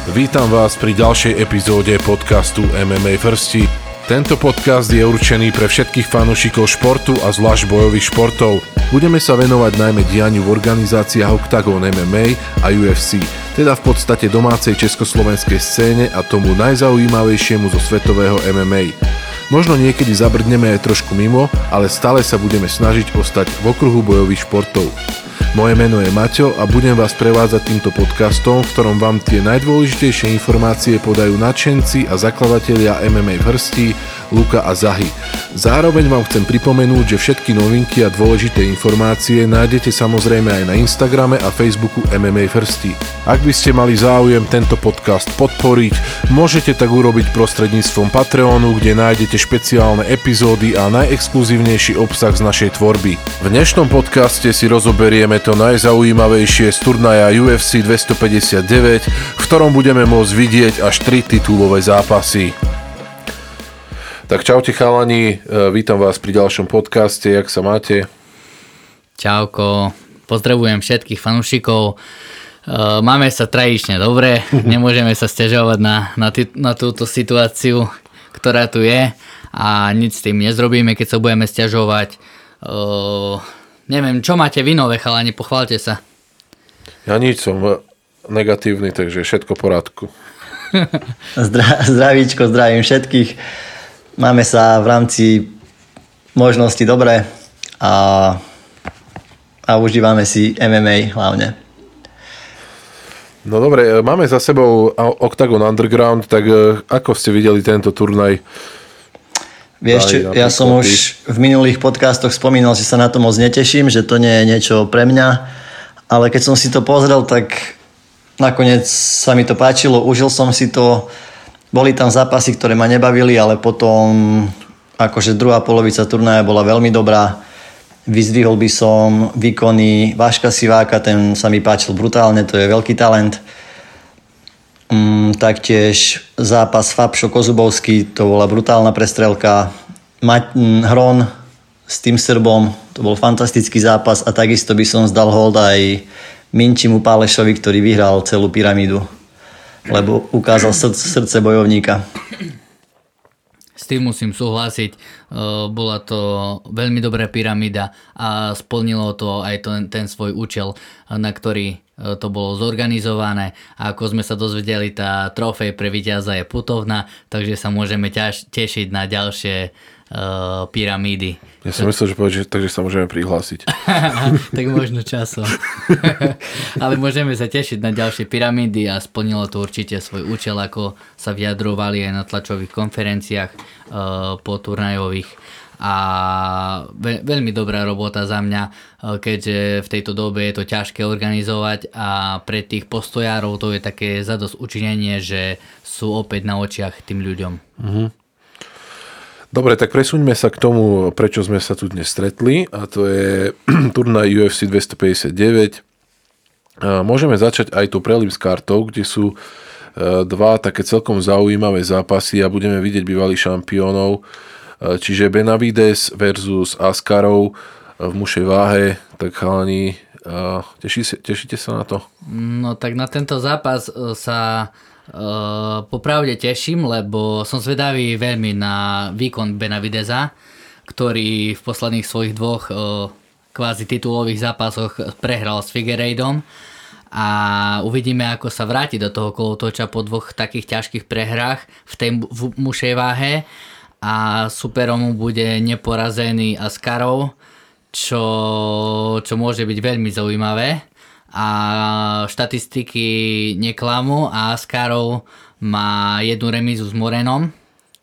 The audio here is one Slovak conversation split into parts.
Vítam vás pri ďalšej epizóde podcastu MMA Firsti. Tento podcast je určený pre všetkých fanúšikov športu a zvlášť bojových športov. Budeme sa venovať najmä dianiu v organizáciách Octagon MMA a UFC, teda v podstate domácej československej scéne a tomu najzaujímavejšiemu zo svetového MMA. Možno niekedy zabrdneme aj trošku mimo, ale stále sa budeme snažiť ostať v okruhu bojových športov. Moje meno je Maťo a budem vás prevádzať týmto podcastom, v ktorom vám tie najdôležitejšie informácie podajú nadšenci a zakladatelia MMA Firsti, Luka a Zahy. Zároveň vám chcem pripomenúť, že všetky novinky a dôležité informácie nájdete samozrejme aj na Instagrame a Facebooku MMA Firsti. Ak by ste mali záujem tento podcast podporiť, môžete tak urobiť prostredníctvom Patreonu, kde nájdete špeciálne epizódy a najexkluzívnejší obsah z našej tvorby. V dnešnom podcaste si rozoberieme to najzaujímavejšie z turnaja UFC 259, v ktorom budeme môcť vidieť až 3 titulové zápasy. Tak čaute chalani, vítam vás pri ďalšom podcaste, jak sa máte? Čauko, pozdravujem všetkých fanúšikov. Máme sa tradične dobre, nemôžeme sa sťažovať na túto situáciu, ktorá tu je a nič s tým nezrobíme, keď sa budeme sťažovať. Neviem, čo máte vy nové, chalani, pochválte sa. Ja nič, som negatívny, takže všetko v porádku. Zdravíčko, zdravím všetkých. Máme sa v rámci možnosti dobre a užívame si MMA hlavne. No dobre, máme za sebou Octagon Underground, tak ako ste videli tento turnaj? Vieš čo, ja som už v minulých podcastoch spomínal, že sa na to moc neteším, že to nie je niečo pre mňa, ale keď som si to pozrel, tak nakoniec sa mi to páčilo, užil som si to, boli tam zápasy, ktoré ma nebavili, ale potom akože druhá polovica turnaja bola veľmi dobrá, vyzdvihol by som výkony Vaška Siváka, ten sa mi páčil brutálne, to je veľký talent. Taktiež zápas Fabšo Kozubovský, to bola brutálna prestrelka. Hron s tým Srbom, to bol fantastický zápas a takisto by som zdal hold aj Minčimu Pálešovi, ktorý vyhral celú pyramídu, lebo ukázal srdce bojovníka. S tým musím súhlasiť, bola to veľmi dobrá pyramída a splnilo to aj ten svoj účel, na ktorý to bolo zorganizované a ako sme sa dozvedeli, tá trofej pre víťaza je putovná, takže sa môžeme tešiť na ďalšie pyramídy. Ja som myslel, že povedať, takže sa môžeme prihlásiť. Tak možno časom. Ale môžeme sa tešiť na ďalšie pyramídy a splnilo to určite svoj účel, ako sa vyjadrovali aj na tlačových konferenciách po turnajových. A veľmi dobrá robota za mňa, keďže v tejto dobe je to ťažké organizovať a pre tých postojárov to je také zadosť učinenie, že sú opäť na očiach tým ľuďom. Dobre, tak presuňme sa k tomu, prečo sme sa tu dnes stretli, a to je turnaj UFC 259. Môžeme začať aj tú prelims kartou, kde sú dva také celkom zaujímavé zápasy a budeme vidieť bývalých šampiónov. Čiže Benavides versus Askarov v mušej váhe, tak chalani, tešíte sa na to? No tak na tento zápas sa popravde teším, lebo som zvedavý veľmi na výkon Benavidesa, ktorý v posledných svojich dvoch kvázi titulových zápasoch prehral s Figueiredom a uvidíme, ako sa vráti do toho kolotoča po dvoch takých ťažkých prehrách v tej mušej váhe. A superom bude neporazený Askarov, čo môže byť veľmi zaujímavé. A štatistiky neklamú a Askarov má jednu remízu s Morenom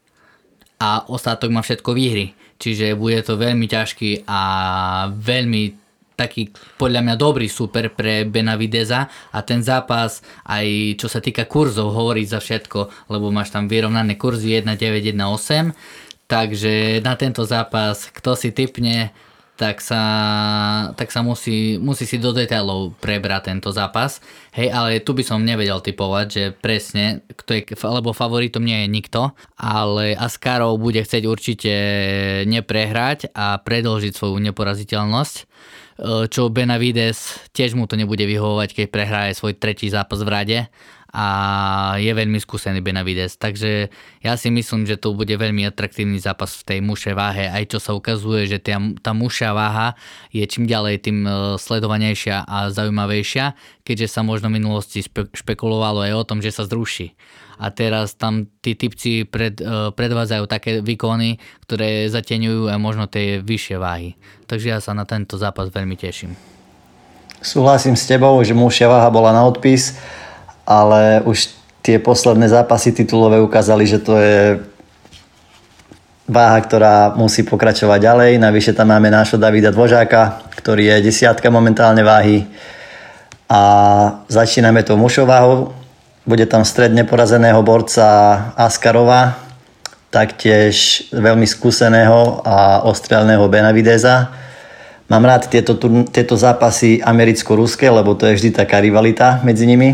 a ostatok má všetko výhry. Čiže bude to veľmi ťažký a veľmi taký podľa mňa dobrý super pre Benavidesa a ten zápas aj čo sa týka kurzov hovorí za všetko, lebo máš tam vyrovnané kurzy 1,9, 1,8, takže na tento zápas kto si tipne, tak sa musí si do detailov prebrať tento zápas. Hej, ale tu by som nevedel tipovať, že presne, kto je, lebo favoritom nie je nikto, ale Askarov bude chcieť určite neprehrať a predĺžiť svoju neporaziteľnosť, čo Benavides tiež mu to nebude vyhovovať, keď prehraje svoj tretí zápas v rade a je veľmi skúsený Benavides. Takže ja si myslím, že to bude veľmi atraktívny zápas v tej mušej váhe, aj čo sa ukazuje, že tá mušia váha je čím ďalej tým sledovanejšia a zaujímavejšia, keďže sa možno v minulosti špekulovalo aj o tom, že sa zruší. A teraz tam tí typci predvádzajú také výkony, ktoré zateňujú aj možno tie vyššie váhy. Takže ja sa na tento zápas veľmi teším. Súhlasím s tebou, že mušia váha bola na odpis, ale už tie posledné zápasy titulové ukázali, že to je váha, ktorá musí pokračovať ďalej. Navyše tam máme nášho Davida Dvožáka, ktorý je 10 momentálne váhy. A začíname tou mušou váhou. Bude tam stred neporazeného borca Askarova, taktiež veľmi skúseného a ostrelného Benavideza. Mám rád tieto zápasy americko-ruské, lebo to je vždy taká rivalita medzi nimi.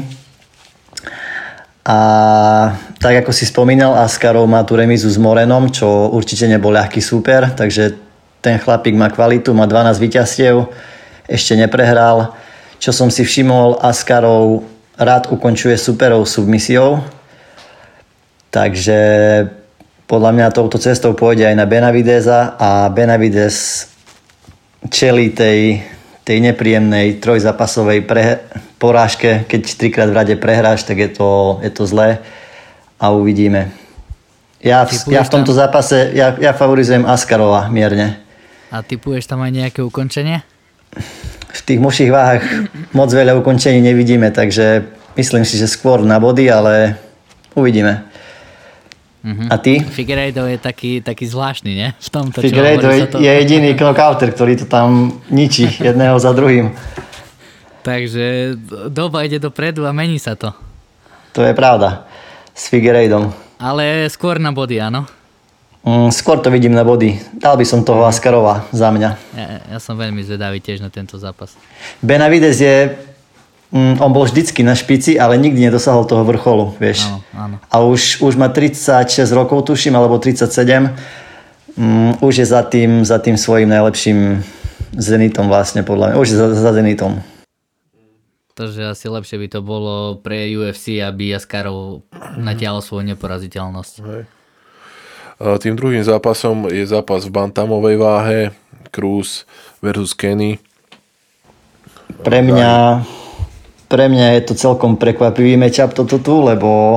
A tak ako si spomínal, Askarov má tú remizu s Morenom, čo určite nebol ľahký súper, takže ten chlapík má kvalitu, má 12 víťazstiev, ešte neprehral. Čo som si všimol, Askarov rád ukončuje superov submisiou, takže podľa mňa touto cestou pôjde aj na Benavideza a Benavides čelí tej nepríjemnej trojzápasovej porážke. Keď 3-krát v rade prehráš, tak je to zlé a uvidíme. Ja v tomto zápase ja favorizujem Askarova mierne. A typuješ tam aj nejaké ukončenie? V tých muších váhach moc veľa ukončení nevidíme, takže myslím si, že skôr na body, ale uvidíme. A ty? Figueiredo je taký zvláštny, nie? V tomto, Figueiredo je jediný knockouter, ktorý to tam ničí jedného za druhým. Takže doba ide dopredu a mení sa to. To je pravda. S Figueiredom. Ale skôr na body, áno? Skôr to vidím na body. Dal by som toho Askarova za mňa. Ja som veľmi zvedavý tiež na tento zápas. Benavides on bol vždycky na špici, ale nikdy nedosahol toho vrcholu, vieš. Áno. A už má 36 rokov, tuším, alebo 37. Už je za tým svojím najlepším Zenitom vlastne, podľa mňa. Už je za Zenitom. Takže asi lepšie by to bolo pre UFC, aby Askarov natiahol svoju neporaziteľnosť. Hej. Tým druhým zápasom je zápas v bantamovej váhe, Cruz versus Kenny. Pre mňa je to celkom prekvapivý matchup toto tu, lebo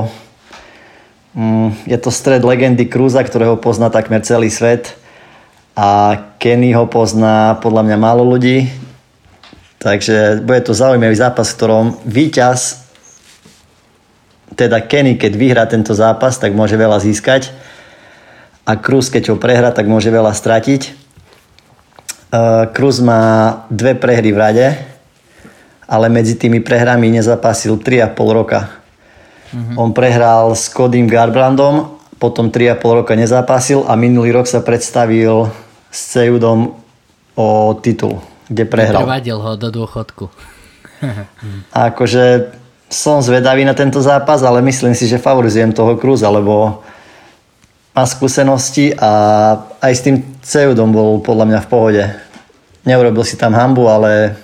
je to stred legendy Cruza, ktorého pozná takmer celý svet a Kenny ho pozná podľa mňa málo ľudí. Takže bude to zaujímavý zápas, v ktorom víťaz, teda Kenny, keď vyhrá tento zápas, tak môže veľa získať. A Cruz, keď ho prehrá, tak môže veľa stratiť. Cruz má 2 prehry v rade, ale medzi tými prehrami nezapasil 3,5 roka. On prehral s Codym Garbrandom, potom 3,5 roka nezapasil a minulý rok sa predstavil s Ceudom o titul, kde prehral. Prevadil ho do dôchodku. A akože som zvedavý na tento zápas, ale myslím si, že favorizujem toho Cruza, lebo má skúsenosti a aj s tým Ceudom bol podľa mňa v pohode. Neurobil si tam hanbu, ale...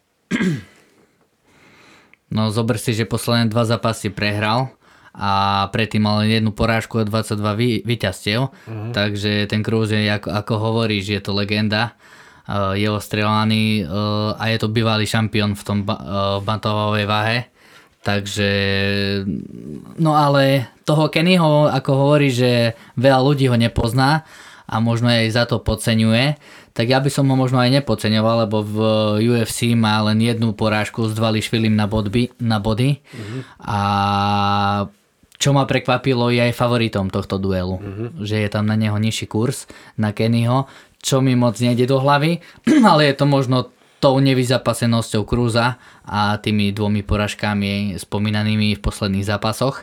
No zober si, že posledné 2 zápasy prehral a predtým mal jednu porážku a 22 víťazstiev. Takže ten Cruz je, ako hovoríš, je to legenda. Je ostrelaný a je to bývalý šampión v tom bantamovej váhe. Takže, no ale toho Kennyho, ako hovorí, že veľa ľudí ho nepozná a možno aj za to podceňuje, tak ja by som ho možno aj nepodceňoval, lebo v UFC má len jednu porážku s Dvalishvilim na body. A čo ma prekvapilo, je aj favoritom tohto duelu, že je tam na neho nižší kurz, na Kennyho, čo mi moc nejde do hlavy, ale je to možno tou nevyzapasenosťou Cruza a tými 2 porážkami spomínanými v posledných zápasoch.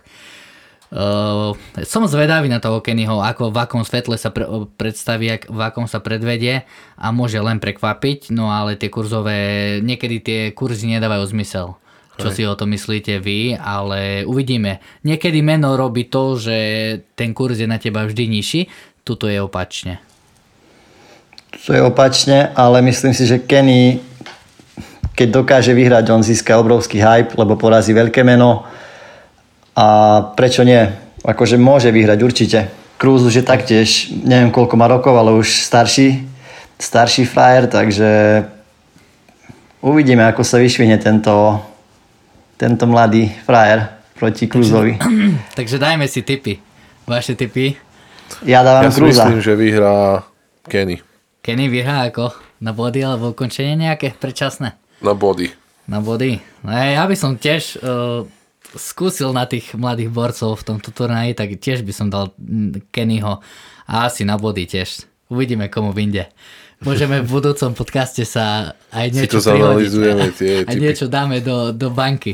Som zvedavý na toho Kennyho, v akom svetle sa predstaví, v akom sa predvedie a môže len prekvapiť, no ale tie kurzové, niekedy tie kurzy nedávajú zmysel. Čo si o to myslíte vy, ale uvidíme. Niekedy meno robí to, že ten kurz je na teba vždy nižší, tuto je opačne. To je opačne, ale myslím si, že Kenny, keď dokáže vyhrať, on získa obrovský hype, lebo porazí veľké meno a prečo nie? Akože môže vyhrať určite. Cruz už je taktiež, neviem koľko má rokov, ale už starší frajer, takže uvidíme, ako sa vyšvihne tento mladý frajer proti Cruzovi. Takže dajme si tipy. Vaše tipy? Ja dávam Cruza. Ja si myslím, že vyhrá Kenny. Kenny vyhrá ako? Na body alebo ukončenie nejaké predčasné? Na body. Na body. No ja by som tiež skúsil na tých mladých borcov v tomto turnaji, tak tiež by som dal Kennyho a asi na body tiež. Uvidíme, komu vyjde. Môžeme v budúcom podcaste sa aj niečo prihodiť. A niečo dáme do banky.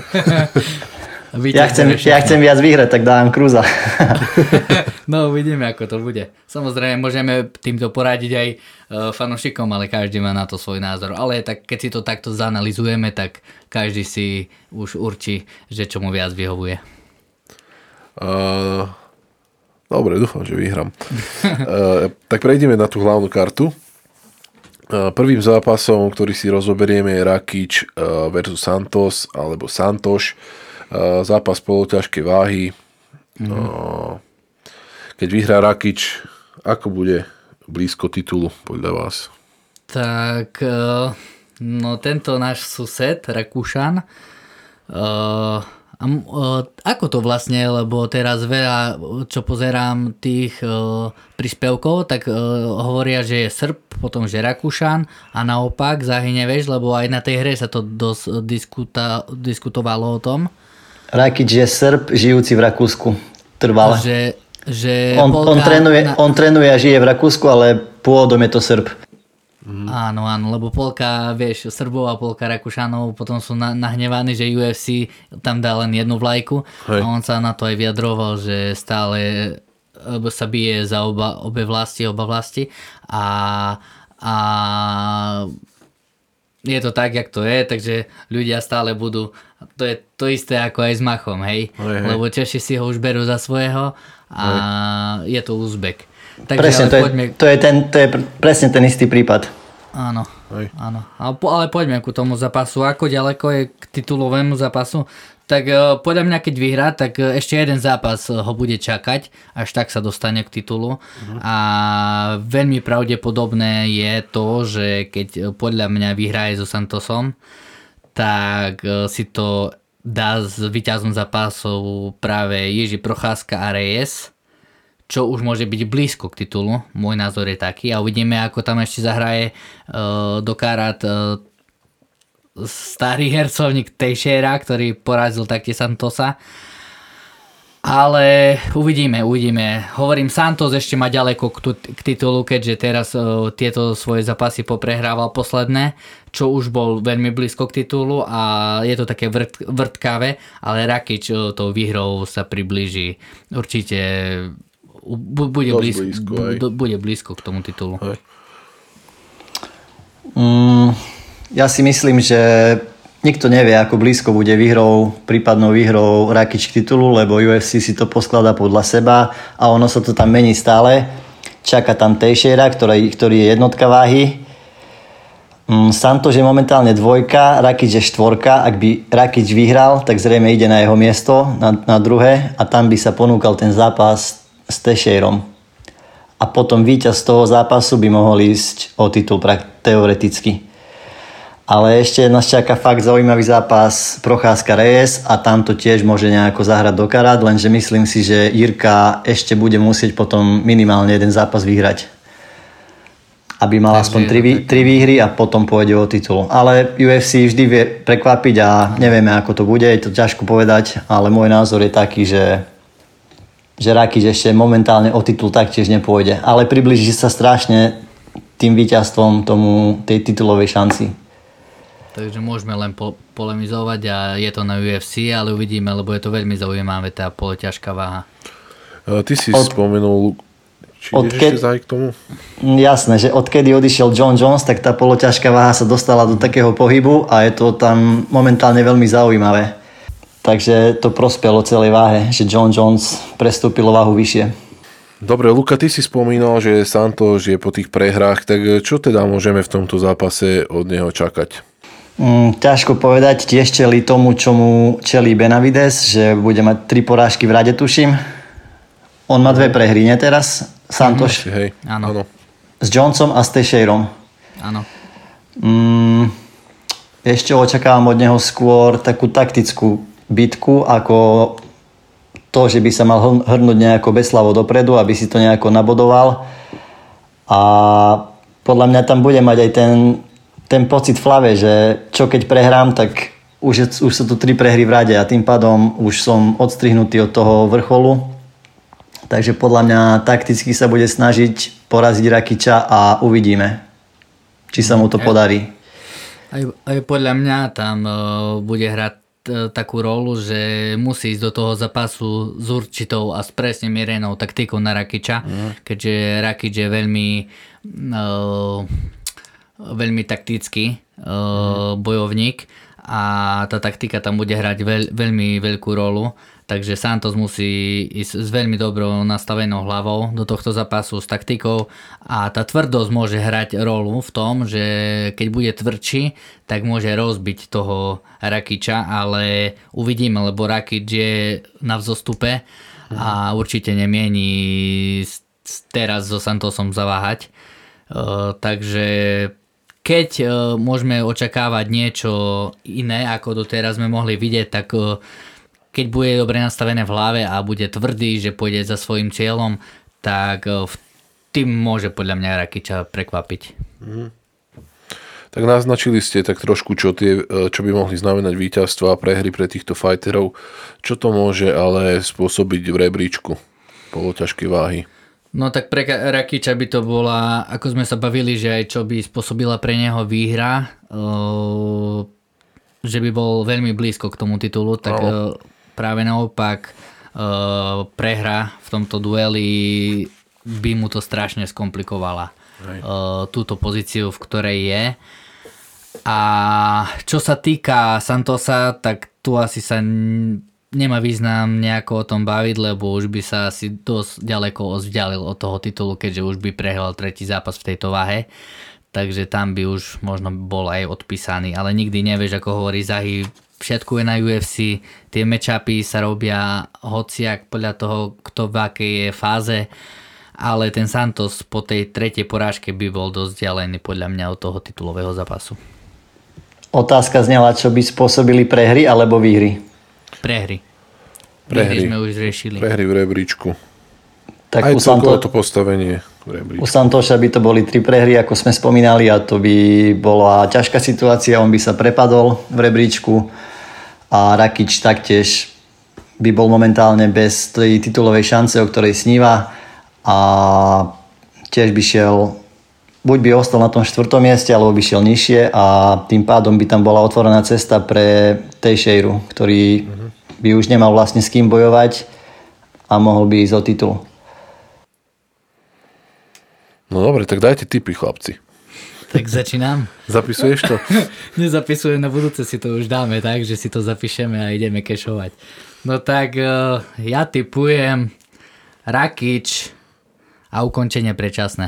Ja chcem viac vyhrať, tak dávam Cruza. No uvidíme, ako to bude. Samozrejme, môžeme týmto poradiť aj fanúšikom, ale každý má na to svoj názor. Ale tak, keď si to takto zanalizujeme, tak každý si už určí, že čo mu viac vyhovuje. Dobre, dúfam, že vyhrám. Tak prejdeme na tú hlavnú kartu. Prvým zápasom, ktorý si rozoberieme, je Rakic versus Santos alebo Santos. Zápas poloťažkej váhy. Keď vyhrá Rakic, ako bude blízko titulu podľa vás? Tak no tento náš sused Rakúšan ako to vlastne, lebo teraz veľa, čo pozerám tých príspevkov, tak hovoria, že je Srb, potom že Rakúšan a naopak zahyne, vieš, lebo aj na tej hre sa to dosť diskutovalo o tom. Rakic je Srb, žijúci v Rakúsku. Trvale. Že on trénuje a žije v Rakúsku, ale pôvodom je to Srb. Áno, lebo polka, vieš, Srbov a polka Rakúšanov potom sú nahnevaní, že UFC tam dá len jednu vlajku. Hej. A on sa na to aj vyjadroval, že stále sa bije za oba vlasti a je to tak, jak to je, takže ľudia stále budú, to je to isté ako aj s Machom, hej? Lebo Češi si ho už berú za svojho a je to Uzbek. Takže, presne, to je presne ten istý prípad. Áno. Ale poďme ku tomu zápasu. Ako ďaleko je k titulovému zápasu? Tak podľa mňa, keď vyhrá, tak ešte jeden zápas ho bude čakať, až tak sa dostane k titulu. A veľmi pravdepodobné je to, že keď podľa mňa vyhrá aj so Santosom, tak si to dá s víťazom zápasov práve Jiří Procházka a Reyes, čo už môže byť blízko k titulu. Môj názor je taký a uvidíme, ako tam ešte zahraje do karát starý hercovník Teixeira, ktorý porazil taktiež Santosa. Ale uvidíme. Hovorím, Santos ešte má ďaleko k titulu, keďže teraz tieto svoje zápasy poprehrával posledné, čo už bol veľmi blízko k titulu a je to také vrtkavé, ale Rakic tou výhrou sa priblíži. Určite bude blízko k tomu titulu. Ja si myslím, že nikto nevie, ako blízko bude prípadnou výhrou Rakic k titulu, lebo UFC si to poskladá podľa seba a ono sa to tam mení stále. Čaká tam Teixeira, ktorý je jednotka váhy. Santos je momentálne 2, Rakic je 4. Ak by Rakic vyhral, tak zrejme ide na jeho miesto, na druhé a tam by sa ponúkal ten zápas s Teixeirom. A potom víťaz toho zápasu by mohol ísť o titul teoreticky. Ale ešte nás čaká fakt zaujímavý zápas Procházka Reyes a tam to tiež môže nejako zahrať do karát, lenže myslím si, že Jirka ešte bude musieť potom minimálne jeden zápas vyhrať. Aby mal aspoň 3 výhry a potom pôjde o titul. Ale UFC vždy vie prekvapiť a nevieme, ako to bude, je to ťažko povedať, ale môj názor je taký, že Rakic ešte momentálne o titul taktiež nepôjde. Ale priblíži sa strašne tým víťazstvom tej titulovej šanci. Takže môžeme len polemizovať a je to na UFC, ale uvidíme, lebo je to veľmi zaujímavé, tá poloťažká váha. Ty si spomenul, či ideš ešte k tomu? Jasné, že odkedy odišiel John Jones, tak tá poloťažká váha sa dostala do takého pohybu a je to tam momentálne veľmi zaujímavé. Takže to prospelo celej váhe, že John Jones prestúpil váhu vyššie. Dobre, Luka, ty si spomínal, že Santos je po tých prehrách, tak čo teda môžeme v tomto zápase od neho čakať? Ťažko povedať, tiež čelí tomu, čomu čelí Benavides, že bude mať 3 porážky v rade, tuším. On má 2 prehry, nie teraz? Santos. Hej, áno. S Johnsonom a s Teixeirom. Áno. Ešte očakávam od neho skôr takú taktickú bitku, ako to, že by sa mal hrnúť nejako bezslavo dopredu, aby si to nejako nabodoval. A podľa mňa tam bude mať aj ten pocit v hlave, že čo keď prehrám, tak už sú tu 3 prehry v rade a tým pádom už som odstrihnutý od toho vrcholu. Takže podľa mňa takticky sa bude snažiť poraziť Rakića a uvidíme, či sa mu to podarí. Aj podľa mňa tam bude hrať takú rolu, že musí ísť do toho zápasu s určitou a s presne mierenou taktikou na Rakića, keďže Rakić je veľmi taktický bojovník a tá taktika tam bude hrať veľmi veľkú rolu. Takže Santos musí ísť s veľmi dobrou nastavenou hlavou do tohto zápasu s taktikou a tá tvrdosť môže hrať rolu v tom, že keď bude tvrdší, tak môže rozbiť toho Rakića, ale uvidíme, lebo Rakić je na vzostupe a určite nemieni teraz so Santosom zaváhať. Takže keď môžeme očakávať niečo iné, ako doteraz sme mohli vidieť, tak keď bude dobre nastavené v hlave a bude tvrdý, že pôjde za svojím cieľom, tak tým môže podľa mňa Rakića prekvapiť. Tak naznačili ste tak trošku, čo by mohli znamenať víťazstva a prehry pre týchto fighterov. Čo to môže ale spôsobiť v rebríčku poloťažkej váhy? No tak pre Rakića by to bola, ako sme sa bavili, že aj čo by spôsobila pre neho výhra, že by bol veľmi blízko k tomu titulu, tak práve naopak prehra v tomto dueli by mu to strašne skomplikovala túto pozíciu, v ktorej je. A čo sa týka Santosa, tak tu asi sa nemá význam nejako o tom baviť, lebo už by sa asi dosť ďaleko vzdialil od toho titulu, keďže už by prehral 3. zápas v tejto váhe. Takže tam by už možno bol aj odpísaný, ale nikdy nevieš, ako hovorí Zahi, všetko je na UFC, tie matchupy sa robia hociak podľa toho, kto v akej je fáze, ale ten Santos po tej 3. porážke by bol dosť ďalený podľa mňa od toho titulového zápasu. Otázka znela, čo by spôsobili prehry alebo výhry? Prehry sme už riešili. Prehry v rebríčku. Tak aj celkovo to postavenie v rebríčku. U Santoša by to boli 3 prehry, ako sme spomínali, a to by bola ťažká situácia, on by sa prepadol v rebríčku a Rakić taktiež by bol momentálne bez tej titulovej šance, o ktorej sníva, a tiež by šiel, buď by ostal na tom 4. mieste, alebo by šiel nižšie a tým pádom by tam bola otvorená cesta pre Teixeiru, ktorý by už nemal vlastne s kým bojovať a mohol by ísť o titul. No dobre, tak dajte tipy, chlapci. Tak začínam. Zapisuješ to? Nezapisujem, na budúce si to už dáme tak, že si to zapíšeme a ideme kešovať. No tak ja tipujem Rakić a ukončenie predčasné.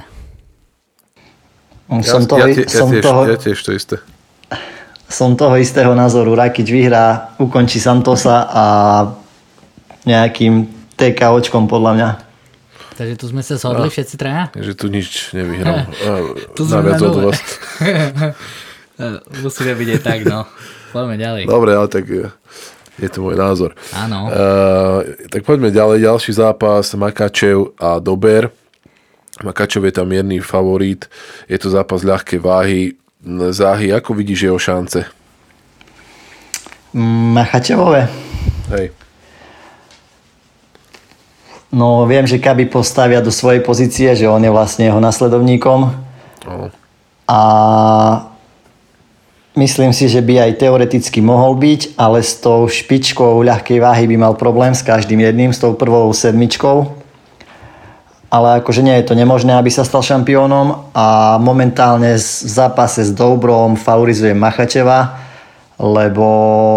Ja tiež to isté. Som toho istého názoru. Rakić vyhrá, ukončí Santosa a nejakým TKOčkom podľa mňa. Takže tu sme sa shodli všetci traja? Takže tu nič nevyhrám. Tu sme na nule. Musíme byť aj tak, no. Poďme ďalej. Dobre, ale tak je to môj názor. Áno. Tak poďme ďalej. Ďalší zápas, Makhačev a Dober. Makhačev je tam mierny favorit. Je to zápas ľahkej váhy. Zahi, ako vidíš jeho šance? Makhačevové? Hej. No viem, že Khabib postavia do svojej pozície, že on je vlastne jeho nasledovníkom. A myslím si, že by aj teoreticky mohol byť, ale s tou špičkou ľahkej váhy by mal problém s každým jedným, s tou prvou 7. Ale akože nie je to nemožné, aby sa stal šampiónom, a momentálne v zápase s Dobrom favorizuje Makhačeva, lebo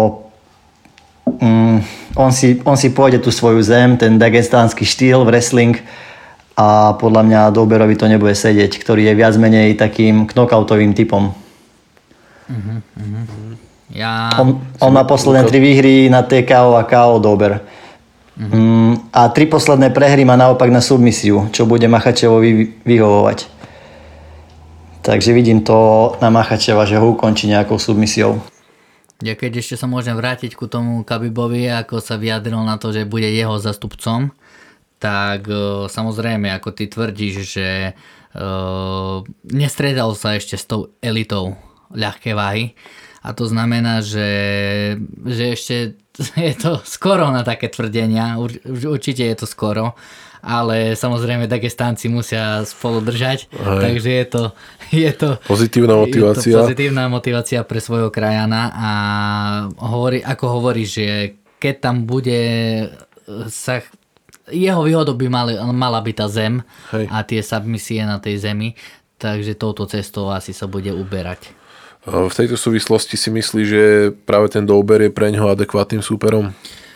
on si pôjde tú svoju zem, ten dagestánsky štýl, wrestling, a podľa mňa Doberovi to nebude sedieť, ktorý je viac menej takým knockoutovým typom. On má posledné 3 výhry na TKO a KO Dober. A 3 posledné prehry má naopak na submisiu, čo bude Makhačevovi vyhovovať. Takže vidím to na Makhačeva, že ho ukončí nejakou submisiou. Ja keď ešte sa môžem vrátiť ku tomu Khabibovi, ako sa vyjadril na to, že bude jeho zastupcom, tak samozrejme, ako ty tvrdíš, že nestretal sa ešte s tou elitou ľahké váhy. A to znamená, že ešte je to skoro na také tvrdenia, určite je to skoro, ale samozrejme Dagestánci musia spolu držať, takže je to pozitívna motivácia. Je to pozitívna motivácia pre svojho krajana a ako hovorí, že keď tam bude sa jeho výhodou by mala byť tá zem a tie submisie na tej zemi, takže touto cestou asi sa bude uberať. V tejto súvislosti si myslíš, že práve ten Dober je pre ňoho adekvátnym súperom?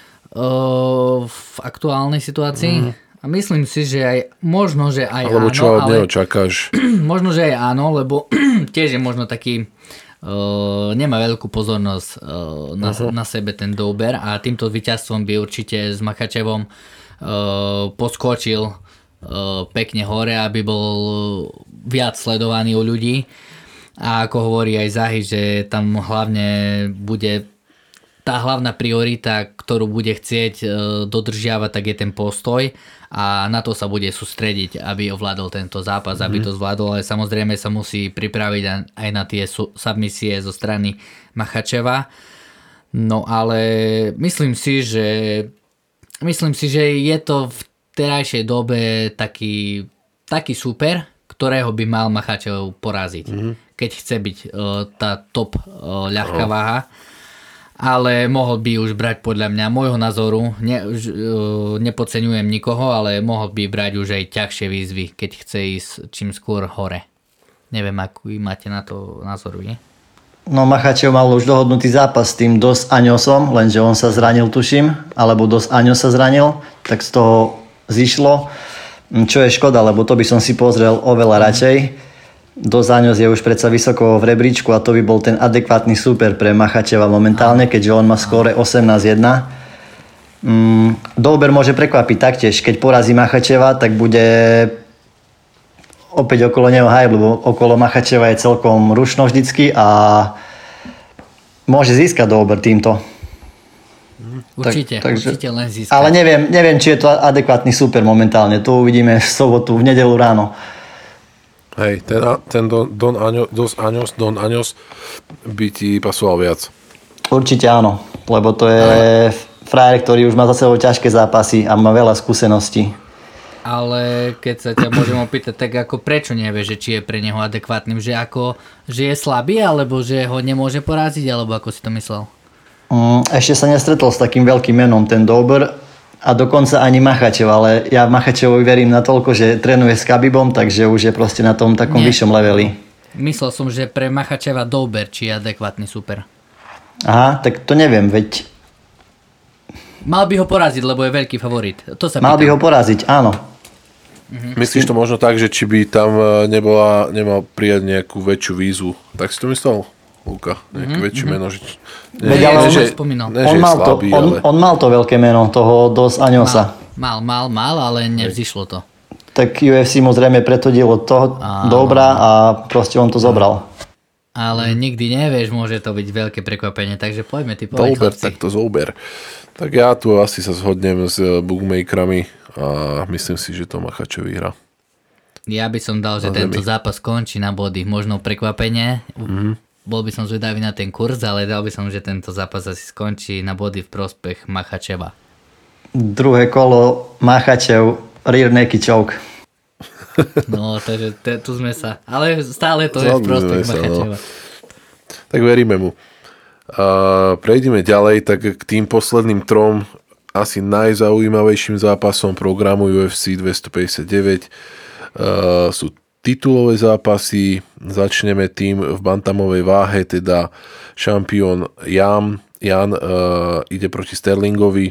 V aktuálnej situácii? Myslím si, že aj možno, že aj alebo áno. Čo od neho čakáš? Možno, že aj áno, lebo tiež je možno taký nemá veľkú pozornosť na sebe ten Dober a týmto víťazstvom by určite s Makhačevom poskočil pekne hore, aby bol viac sledovaný u ľudí. A ako hovorí aj Zahy, že tam hlavne bude tá hlavná priorita, ktorú bude chcieť dodržiavať, tak je ten postoj a na to sa bude sústrediť, aby ovládol tento zápas, aby to zvládol, ale samozrejme sa musí pripraviť aj na tie submisie zo strany Makhačeva. No ale myslím si, že je to v terajšej dobe taký súper, ktorého by mal Makhačev poraziť, keď chce byť tá top ľahká váha. Ale mohol by už brať podľa mňa, môjho názoru, nepodceňujem nikoho, ale mohol by brať už aj ťažšie výzvy, keď chce ísť čím skôr hore. Neviem, aký máte na to názor vy? No Makhačev mal už dohodnutý zápas s tým Dos Anjosom, lenže on sa zranil, tuším, alebo Dos Anjos sa zranil, tak z toho zišlo. Čo je škoda, lebo to by som si pozrel oveľa radšej. Dos Anjos je už predsa vysoko v rebríčku a to by bol ten adekvátny súper pre Makhačeva momentálne, keďže on má skóre 18-1. Dober môže prekvapiť taktiež. Keď porazí Makhačeva, tak bude opäť okolo neho hype, lebo okolo Makhačeva je celkom rušno vždycky a môže získať Dober týmto. Určite len získať. Ale neviem, či je to adekvátny súper momentálne. To uvidíme v sobotu, v nedeľu ráno. Hej, ten Dos Anjos by ti pasoval viac. Určite áno, lebo to je frajer, ktorý už má za sebou ťažké zápasy a má veľa skúseností. Ale keď sa ťa môžem opýtať, tak ako prečo nevieš, že či je pre neho adekvátnym, že je slabý, alebo že ho nemôže poraziť, alebo ako si to myslel? Ešte sa nestretol s takým veľkým menom ten Dober a dokonca ani Makhačev, ale ja Makhačevovi verím natoľko, že trénuje s Khabibom, takže už je proste na tom takom vyššom leveli. Myslel som, že pre Makhačeva Dober, či je adekvátny super. Aha, tak to neviem, veď... Mal by ho poraziť, lebo je veľký favorit. To sa Mal by ho poraziť, áno. Myslíš to možno tak, že či by tam nemal prijať nejakú väčšiu výzvu? Tak si to myslel? Luka, nejaké väčšie meno. On mal to veľké meno, toho Dos Anjosa. Mal, ale nevzýšlo to. Tak UFC mu zrejme prethodilo toho Dobra a proste on to zobral. Ale nikdy nevieš, môže to byť veľké prekvapenie, takže poďme ty povedz. Dober, tak to zober. Tak ja tu asi sa zhodnem s bookmakerami a myslím si, že to Makhačev vyhrá. Ja by som dal, že tento zápas končí na body. Možno prekvapenie. Bol by som zvedavý na ten kurz, ale dal by som, že tento zápas asi skončí na body v prospech Makhačeva. Druhé kolo Makhačev, rear naked choke. No, takže tu sme sa. Ale stále to je v prospech Makhačeva. No. Tak veríme mu. Prejdeme ďalej, tak k tým posledným trom asi najzaujímavejším zápasom programu UFC 259 sú titulové zápasy. Začneme tým v bantamovej váhe, teda šampión Jan ide proti Sterlingovi.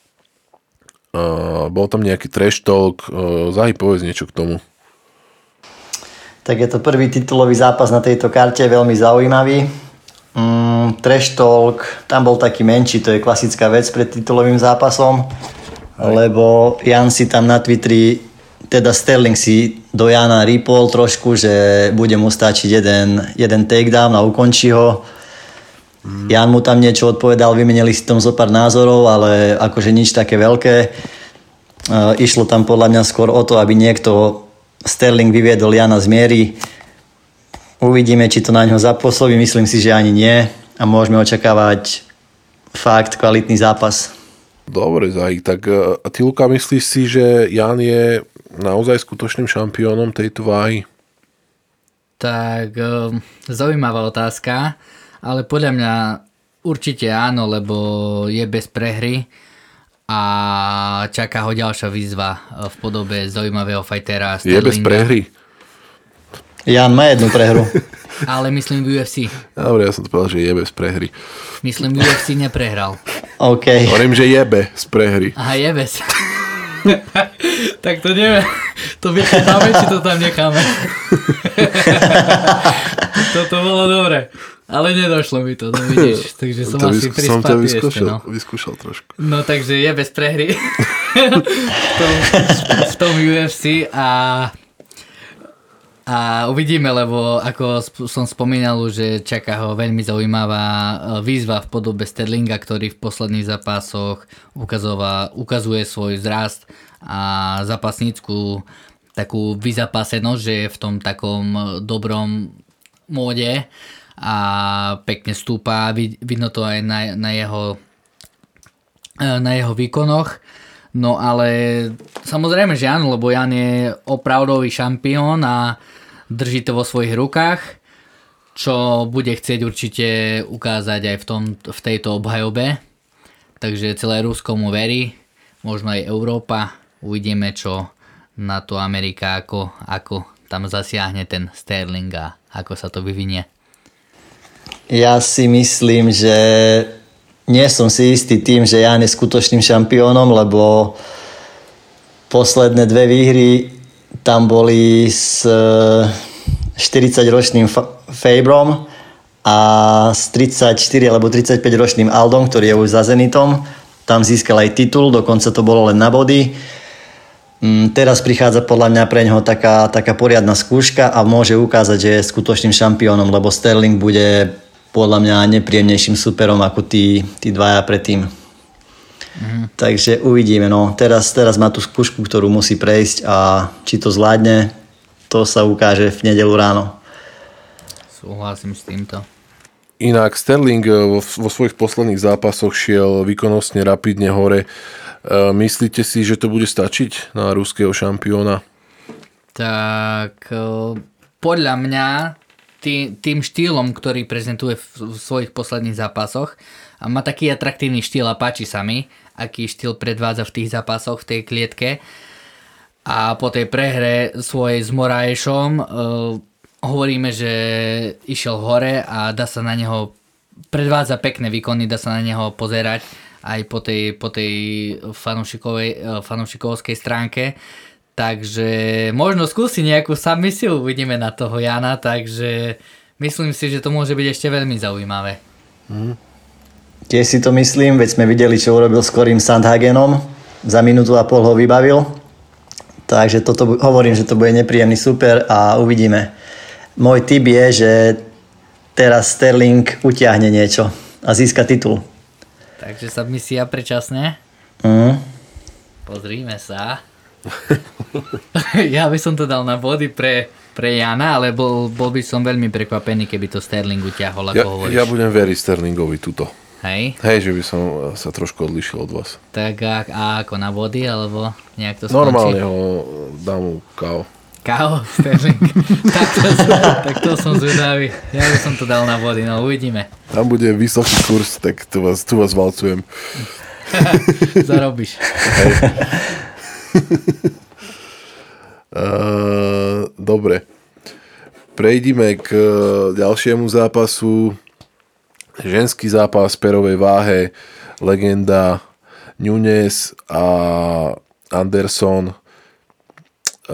Bol tam nejaký trash talk. Zahy, povedz niečo k tomu. Tak je to prvý titulový zápas na tejto karte, veľmi zaujímavý. Trash talk, tam bol taký menší, to je klasická vec pred titulovým zápasom, lebo Jan si tam na Twitteri, teda Sterling si do Jana rýpol trošku, že bude mu stačiť jeden takedown a ukončí ho. Jan mu tam niečo odpovedal, vymenili si tom zo pár názorov, ale akože nič také veľké. Išlo tam podľa mňa skôr o to, aby niekto Sterling vyviedol Jana z miery. Uvidíme, či to na ňo zapôsobí. Myslím si, že ani nie. A môžeme očakávať fakt kvalitný zápas. Dobre, Zahik. Tak a ty, Luka, myslíš si, že Jan je naozaj skutočným šampiónom tejto váhy? Tak zaujímavá otázka. Ale podľa mňa určite áno, lebo je bez prehry a čaká ho ďalšia výzva v podobe zaujímavého fightera Sterlinga. Je bez prehry? Jan má jednu prehru. Ale myslím v UFC. Dobre, ja som to povedal, že je bez prehry. Myslím v UFC neprehral. OK. Hovorím, že je bez prehry. Aha, je bez. Tak to neviem. To vychytáme, či to tam necháme. Toto bolo dobre. Ale nedošlo mi to, no vidíš. Takže som asi prispatý ešte. Vyskúšal trošku. No takže je bez prehry. v tom UFC a uvidíme, lebo ako som spomínal, že čaká ho veľmi zaujímavá výzva v podobe Sterlinga, ktorý v posledných zápasoch ukazuje svoj vzrast a zápasnícku takú vyzapasenosť, že je v tom takom dobrom móde a pekne stúpa. Vidno to aj na jeho výkonoch. No ale samozrejme, že áno, lebo Jan je opravdový šampión a drží to vo svojich rukách, čo bude chcieť určite ukázať aj v tejto obhajobe. Takže celé Rusko mu verí, možno aj Európa. Uvidíme, čo na to Amerika, ako tam zasiahne ten Sterling a ako sa to vyvinie. Ja si myslím, že nie som si istý tým, že Jan je skutočným šampiónom, lebo posledné 2 výhry tam boli s 40-ročným Fabrom a s 34 alebo 35-ročným Aldom, ktorý je už za Zenitom. Tam získal aj titul, dokonca to bolo len na body. Teraz prichádza podľa mňa pre ňoho taká poriadna skúška a môže ukázať, že je skutočným šampiónom, lebo Sterling bude podľa mňa nepríjemnejším superom ako tí dvaja predtým. Takže uvidíme. No. Teraz má tú skúšku, ktorú musí prejsť a či to zvládne, to sa ukáže v nedeľu ráno. Súhlasím s týmto. Inak Sterling vo svojich posledných zápasoch šiel výkonnostne rapidne hore. Myslíte si, že to bude stačiť na ruského šampióna? Tak podľa mňa tým štýlom, ktorý prezentuje v svojich posledných zápasoch, a má taký atraktívny štýl a páči sa mi, aký štýl predvádza v tých zápasoch, v tej klietke. A po tej prehre svojej s Moraešom hovoríme, že išiel hore a dá sa na neho, predvádza pekné výkony, dá sa na neho pozerať aj po tej fanúšikovskej stránke. Takže možno skúsi nejakú submisiu, uvidíme na toho Jana, takže myslím si, že to môže byť ešte veľmi zaujímavé. Tiež si to myslím, veď sme videli, čo urobil s Corym Sandhagenom, za 1,5 minútu ho vybavil, takže toto hovorím, že to bude nepríjemný super a uvidíme. Môj tip je, že teraz Sterling utiahne niečo a získa titul. Takže submisia predčasne? Pozrime sa. Ja by som to dal na body pre Jana, ale bol by som veľmi prekvapený, keby to Sterling utiahol, ako hovoríš. Ja budem veriť Sterlingovi tuto. Hej, že by som sa trošku odlišil od vás. Tak a ako na body, alebo nejak to skončí? Normálne ho dám mu KO. KO, Sterling. tak to som zvedavý. Ja by som to dal na body, no uvidíme. Tam bude vysoký kurz, tak tu vás valcujem. Zarobíš. Hej. Dobre. Prejdime k ďalšiemu zápasu. Ženský zápas v perovej váhe. Legenda Nunes a Anderson.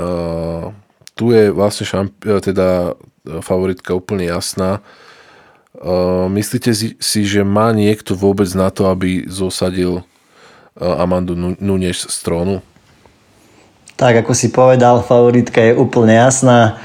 Tu je vlastne favoritka úplne jasná. Myslíte si, že má niekto vôbec na to, aby zosadil Amandu Nunes z trónu? Tak, ako si povedal, favoritka je úplne jasná.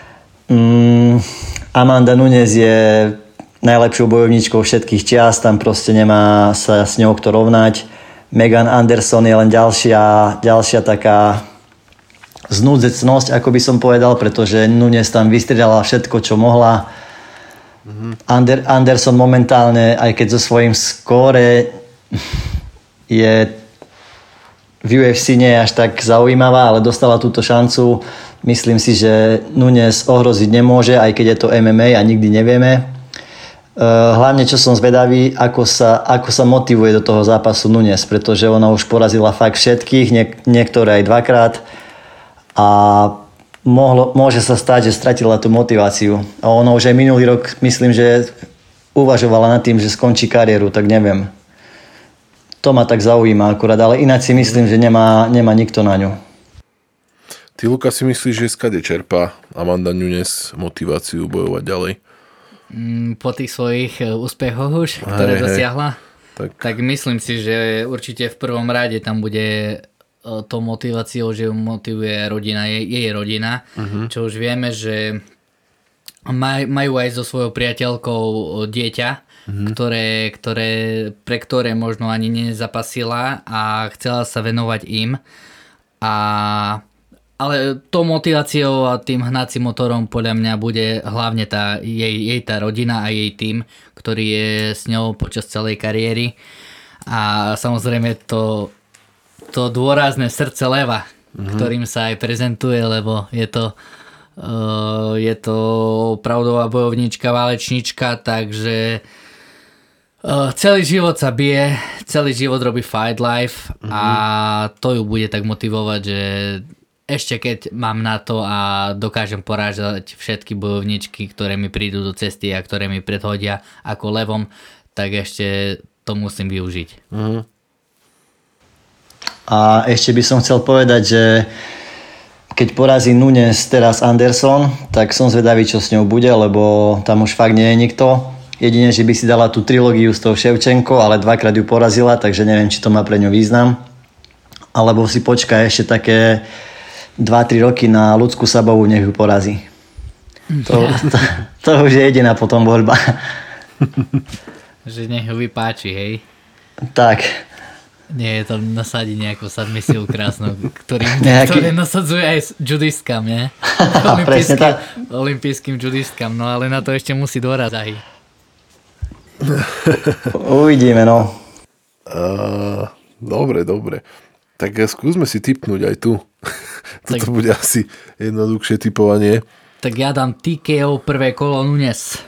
Amanda Nunes je najlepšou bojovníčkou všetkých čias, tam proste nemá sa s ňou kto rovnať. Megan Anderson je len ďalšia taká znúdzecnosť, ako by som povedal, pretože Nunes tam vystriedala všetko, čo mohla. Anderson momentálne, aj keď so svojím skóre je v UFC nie je až tak zaujímavá, ale dostala túto šancu. Myslím si, že Nunes ohroziť nemôže, aj keď je to MMA a nikdy nevieme. Hlavne, čo som zvedavý, ako sa motivuje do toho zápasu Nunes, pretože ona už porazila fakt všetkých, niektoré aj dvakrát a môže sa stať, že stratila tú motiváciu. A ona už aj minulý rok, myslím, že uvažovala nad tým, že skončí kariéru, tak neviem. To ma tak zaujíma akurát, ale ináč si myslím, že nemá nikto na ňu. Ty, Luka, si myslíš, že skade čerpá Amanda Nunes motiváciu bojovať ďalej? Po tých svojich úspechoch už, ktoré dosiahla? Tak myslím si, že určite v prvom rade tam bude tou motiváciou, že ju motivuje rodina, jej rodina, čo už vieme, že majú aj so svojou priateľkou dieťa, pre ktoré možno ani nezapasila a chcela sa venovať im. Ale tou motiváciou a tým hnacím motorom podľa mňa bude hlavne jej tá rodina a jej tím, ktorý je s ňou počas celej kariéry. A samozrejme to dôrazné srdce leva, ktorým sa aj prezentuje, lebo je to pravdová bojovníčka, válečnička, takže celý život sa bije, celý život robí fight life a to ju bude tak motivovať, že ešte keď mám na to a dokážem porážať všetky bojovničky, ktoré mi prídu do cesty a ktoré mi predhodia ako levom, tak ešte to musím využiť. A ešte by som chcel povedať, že keď porazí Nunes teraz Anderson, tak som zvedavý, čo s ňou bude, lebo tam už fakt nie je nikto. Jedine, že by si dala tú trilógiu s tou Ševčenko, ale dvakrát ju porazila, takže neviem, či to má pre ňu význam. Alebo si počká ešte také 2-3 roky na Ľudsku Sabovú, nech ju porazí. To už je jediná potom voľba. Že nech ho vypáči, hej? Tak. Nie je to nasadiť nejakú submisiu krásnu, ktoré nasadzuje aj s judistkám, nie? Olympijským judistkám, no ale na to ešte musí dorazať. Uvidíme, no. Dobre. Tak skúsme si tipnúť aj tu. Toto bude asi jednoduchšie tipovanie. Tak ja dám TKO prvé kolo Nunes.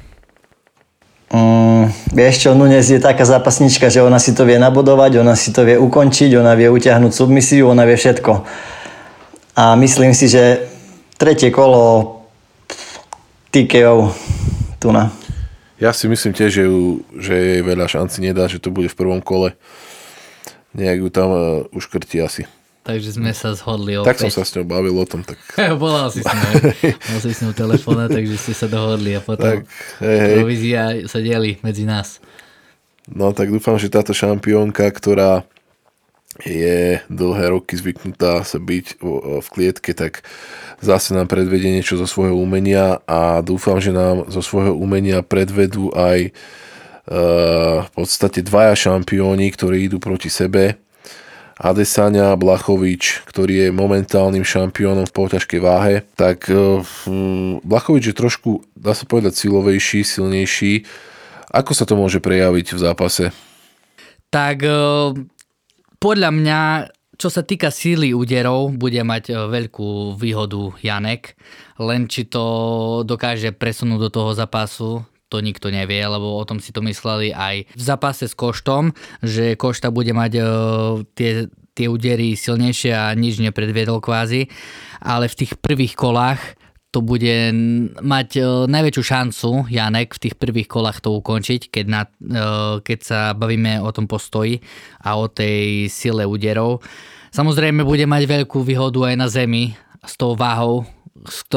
Vieš čo, Nunes je taká zápasnička, že ona si to vie nabodovať, ona si to vie ukončiť, ona vie utiahnuť submisiu, ona vie všetko. A myslím si, že tretie kolo TKO tu na. Ja si myslím tiež, že jej veľa šanci nedá, že to bude v prvom kole. Nejak ju tam uškrtí asi. Takže sme sa zhodli opäť. Tak som sa s ňou bavil o tom. Tak... Volal si s ňou. Mal si s ňou telefóna, takže ste sa dohodli a potom provízia sa delí medzi nás. No tak dúfam, že táto šampiónka, ktorá je dlhé roky zvyknutá sa byť v klietke, tak zase nám predvedie niečo zo svojho umenia a dúfam, že nám zo svojho umenia predvedú aj v podstate dvaja šampióni, ktorí idú proti sebe. Adesanya Blachowicz, ktorý je momentálnym šampiónom v poľťažkej váhe, tak Blachowicz je trošku, dá sa povedať, silovejší, silnejší. Ako sa to môže prejaviť v zápase? Tak podľa mňa, čo sa týka síly úderov, bude mať veľkú výhodu Janek, len či to dokáže presunúť do toho zápasu, to nikto nevie, lebo o tom si to mysleli aj v zápase s Koštom, že Košta bude mať tie údery silnejšie a nič nepredviedol kvázi, ale v tých prvých kolách to bude mať najväčšiu šancu Janek v tých prvých kolách to ukončiť, keď sa bavíme o tom postoji a o tej sile úderov. Samozrejme bude mať veľkú výhodu aj na zemi s tou váhou, s ktorou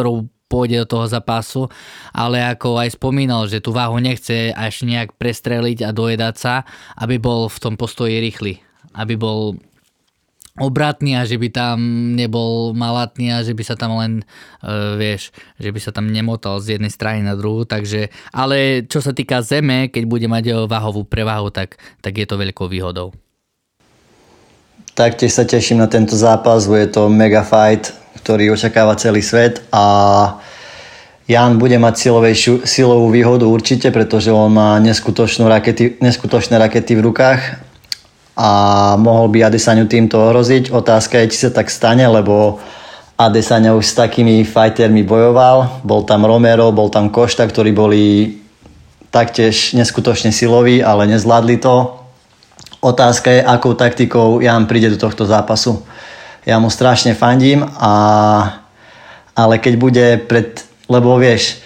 pôjde do toho zápasu, ale ako aj spomínal, že tú váhu nechce až nejak prestreliť a dojedať sa, aby bol v tom postoji rýchly, aby bol obratný a že by tam nebol malatný a že by sa tam len, že by sa tam nemotal z jednej strany na druhú, takže, ale čo sa týka zeme, keď bude mať váhovú prevahu, tak je to veľkou výhodou. Taktiež sa teším na tento zápas, bude to mega fight, ktorý očakáva celý svet a Jan bude mať silovú výhodu určite, pretože on má neskutočné rakety v rukách a mohol by Adesanya týmto ohroziť. Otázka je, či sa tak stane, lebo Adesanya už s takými fightermi bojoval. Bol tam Romero, bol tam Costa, ktorí boli taktiež neskutočne siloví, ale nezvládli to. Otázka je, akou taktikou Jan príde do tohto zápasu. Ja mu strašne fandím, ale keď bude lebo vieš,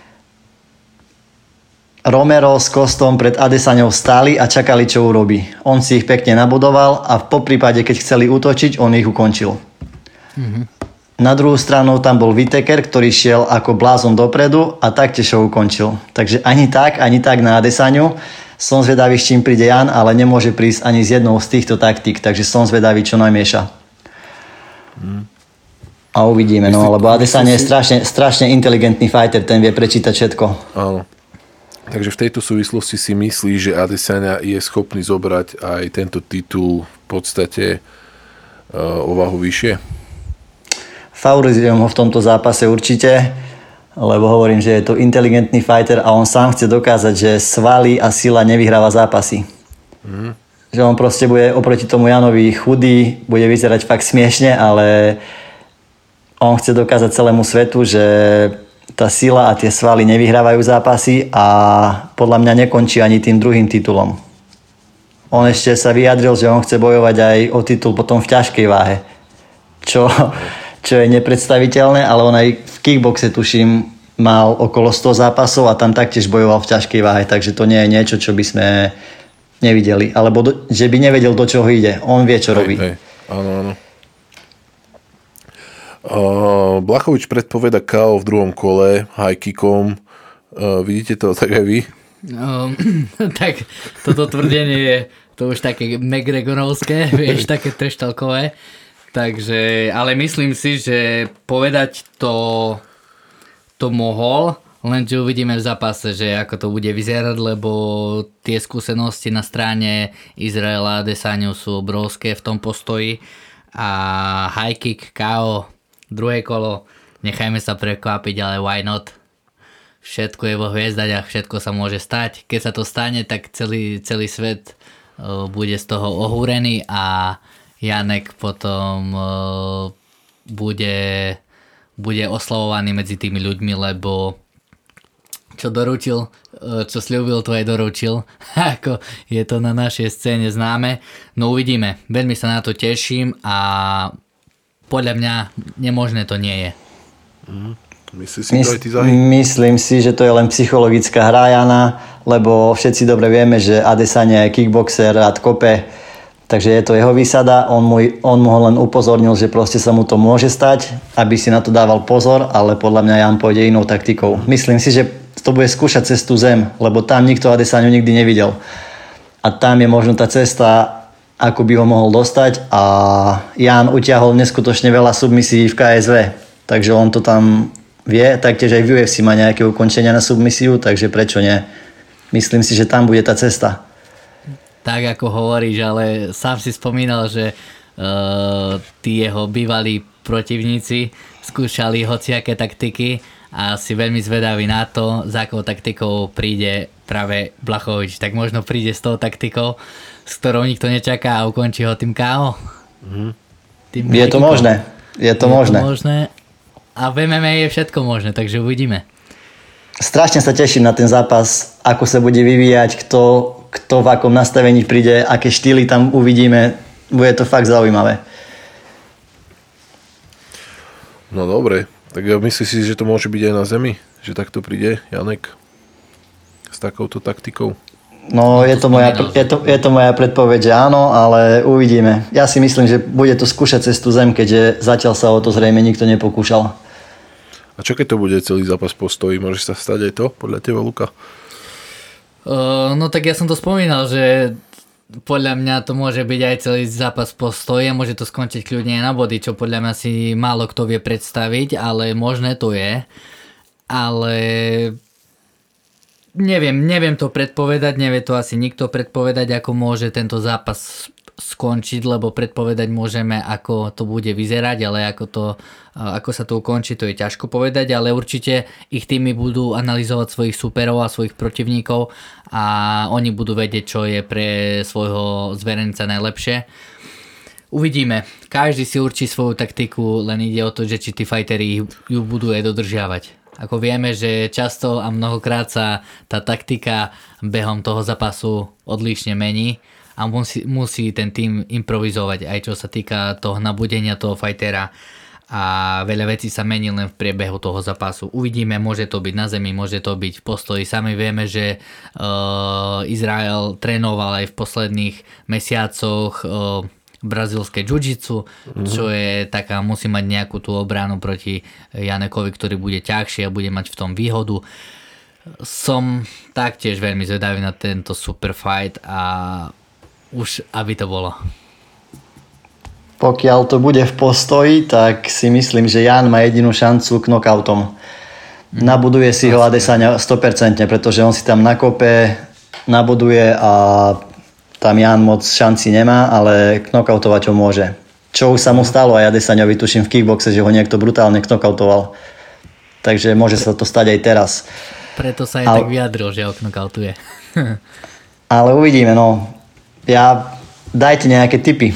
Romero s Costom pred Adesanyou stáli a čakali, čo urobí. On si ich pekne nabodoval a po prípade, keď chceli útočiť, on ich ukončil. Mm-hmm. Na druhú stranu tam bol Whittaker, ktorý šiel ako blázon dopredu a taktiež ho ukončil. Takže ani tak na Adesanyu. Som zvedavý, s čím príde Jan, ale nemôže prísť ani z jednou z týchto taktík, takže som zvedavý, čo namieša. A uvidíme, lebo Adesanya je strašne inteligentný fighter, ten vie prečítať všetko. Áno. Takže v tejto súvislosti si myslíš, že Adesanya je schopný zobrať aj tento titul v podstate o váhu vyššie? Favorizujem ho v tomto zápase určite, lebo hovorím, že je to inteligentný fighter a on sám chce dokázať, že svaly a sila nevyhráva zápasy. Že on proste bude oproti tomu Janovi chudý, bude vyzerať fakt smiešne, ale on chce dokázať celému svetu, že tá sila a tie svaly nevyhrávajú zápasy a podľa mňa nekončí ani tým druhým titulom. On ešte sa vyjadril, že on chce bojovať aj o titul potom v ťažkej váhe. Čo je nepredstaviteľné, ale on aj v kickboxe tuším mal okolo 100 zápasov a tam taktiež bojoval v ťažkej váhe, takže to nie je niečo, čo by sme nevideli. Alebo že by nevedel, do čoho ide. On vie, čo robí. Áno. Blachowicz predpoveda KO v druhom kole high kickom. Vidíte to tak aj vy? Tak toto tvrdenie je to už také McGregorovské, vieš, také treštalkové. Takže, ale myslím si, že povedať to mohol, lenže uvidíme v zápase, že ako to bude vyzerať, lebo tie skúsenosti na strane Izraela a Adesanyu sú obrovské v tom postoji a high kick, KO, druhé kolo, nechajme sa prekvapiť, ale why not? Všetko je vo hviezdach, všetko sa môže stať. Keď sa to stane, tak celý svet bude z toho ohúrený a Janek potom bude oslavovaný medzi tými ľuďmi, lebo čo doručil, čo sľúbil, to aj doručil. Ako je to na našej scéne známe. No uvidíme. Veľmi sa na to teším a podľa mňa nemožné to nie je. Myslím si, že to je len psychologická hra Jana, lebo všetci dobre vieme, že Adesanya je kickboxer, rád kope, takže je to jeho výsada. On mu ho len upozornil, že proste sa mu to môže stať, aby si na to dával pozor, ale podľa mňa Jan pôjde inou taktikou. Myslím si, že to bude skúšať cez tú zem, lebo tam nikto Adesanyu nikdy nevidel. A tam je možno tá cesta, ako by ho mohol dostať, a Jan utiahol neskutočne veľa submisií v KSV, takže on to tam vie, taktiež aj v UFC má nejaké ukončenia na submisiu, takže prečo nie? Myslím si, že tam bude tá cesta. Tak ako hovoríš, ale sám si spomínal, že tí jeho bývalí protivníci skúšali hociaké taktiky a si veľmi zvedavý na to, za akou taktikou príde práve Blachowicz. Tak možno príde s tou taktikou, s ktorou nikto nečaká a ukončí ho tým KO. Je to možné. Je to možné. A v MMA je všetko možné, takže uvidíme. Strašne sa teším na ten zápas, ako sa bude vyvíjať, kto v akom nastavení príde, aké štýly tam uvidíme. Bude to fakt zaujímavé. No dobre, tak ja myslím si, že to môže byť aj na zemi, že takto príde Janek s takouto taktikou. No, je to moja predpoveď, že áno, ale uvidíme. Ja si myslím, že bude to skúšať cez tú zem, keďže zatiaľ sa o to zrejme nikto nepokúšal. A čo keď to bude celý zápas postojí? Môže sa stať aj to, podľa teba, Luka? No tak ja som to spomínal, že podľa mňa to môže byť aj celý zápas postojí a môže to skončiť kľudne aj na body, čo podľa mňa si málo kto vie predstaviť, ale možné to je. Ale neviem to predpovedať, nevie to asi nikto predpovedať, ako môže tento zápas skončiť, lebo predpovedať môžeme, ako to bude vyzerať, ale ako sa to ukončí, to je ťažko povedať, ale určite ich týmy budú analyzovať svojich superov a svojich protivníkov a oni budú vedieť, čo je pre svojho zverenca najlepšie. Uvidíme. Každý si určí svoju taktiku, len ide o to, že či tí fighteri ju budú aj dodržiavať. Ako vieme, že často a mnohokrát sa tá taktika behom toho zápasu odlišne mení a musí ten tým improvizovať, aj čo sa týka toho nabudenia toho fightera a veľa vecí sa mení len v priebehu toho zápasu. Uvidíme, môže to byť na zemi, môže to byť v postoji. Sami vieme, že Izrael trénoval aj v posledných mesiacoch brazílske jiu-jitsu, čo je taká, musí mať nejakú tú obranu proti Janekovi, ktorý bude ťažší a bude mať v tom výhodu. Som taktiež veľmi zvedavý na tento super fight a už aby to bolo. Pokiaľ to bude v postoji, tak si myslím, že Jan má jedinú šancu knockoutom. Nabuduje si ho Adesanya 100%, pretože on si tam nakope, nabuduje a tam Jan moc šanci nemá, ale knockoutovať ho môže. Čo už sa mu stalo aj Adesanyovi, tuším v kickboxe, že ho niekto brutálne knockoutoval. Takže môže sa to stať aj teraz. Preto sa aj tak vyjadril, že ho knockoutuje. Ale uvidíme, no. Dajte nejaké tipy.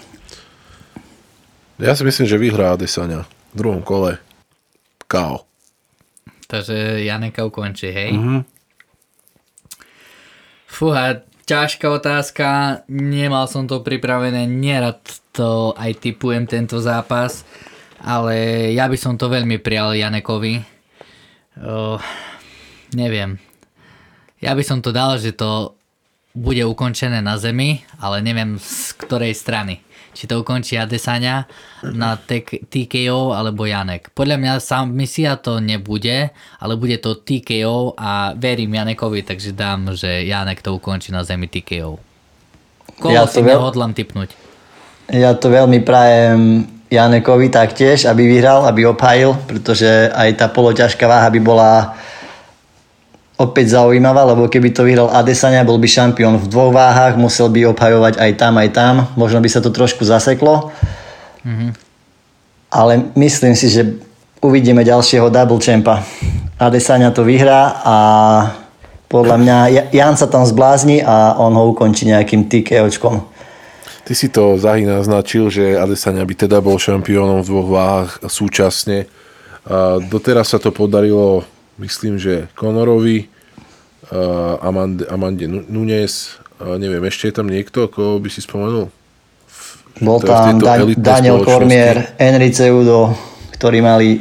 Ja si myslím, že vyhrá Adesanya v druhom kole. KO. Takže Janeka ukončí, hej? Fúha, ťažká otázka. Nemal som to pripravené. Nerad to aj tipujem tento zápas. Ale ja by som to veľmi prijal Janekovi. Neviem. Ja by som to dal, že to bude ukončené na zemi, ale neviem z ktorej strany. Či to ukončí Adesanya na TKO alebo Janek. Podľa mňa sám misia to nebude, ale bude to TKO a verím Janekovi, takže dám, že Janek to ukončí na zemi TKO. Koho si nehodlám tipnúť? Ja to veľmi prajem Janekovi taktiež, aby vyhral, aby obhájil, pretože aj tá poloťažká váha by bola opäť zaujímavá, lebo keby to vyhral Adesanya, bol by šampión v dvoch váhach, musel by obhajovať aj tam. Možno by sa to trošku zaseklo. Ale myslím si, že uvidíme ďalšieho double champa. Adesanya to vyhrá a podľa mňa Jan sa tam zblázni a on ho ukončí nejakým TKOčkom. Ty si to Zahy naznačil, že Adesanya by teda bol šampiónom v dvoch váhach súčasne. A doteraz sa to podarilo, myslím, že Conorovi, Amande Nunes, neviem, ešte je tam niekto, koho by si spomenul? Bol tam Daniel Cormier, Henry Cejudo, ktorí mali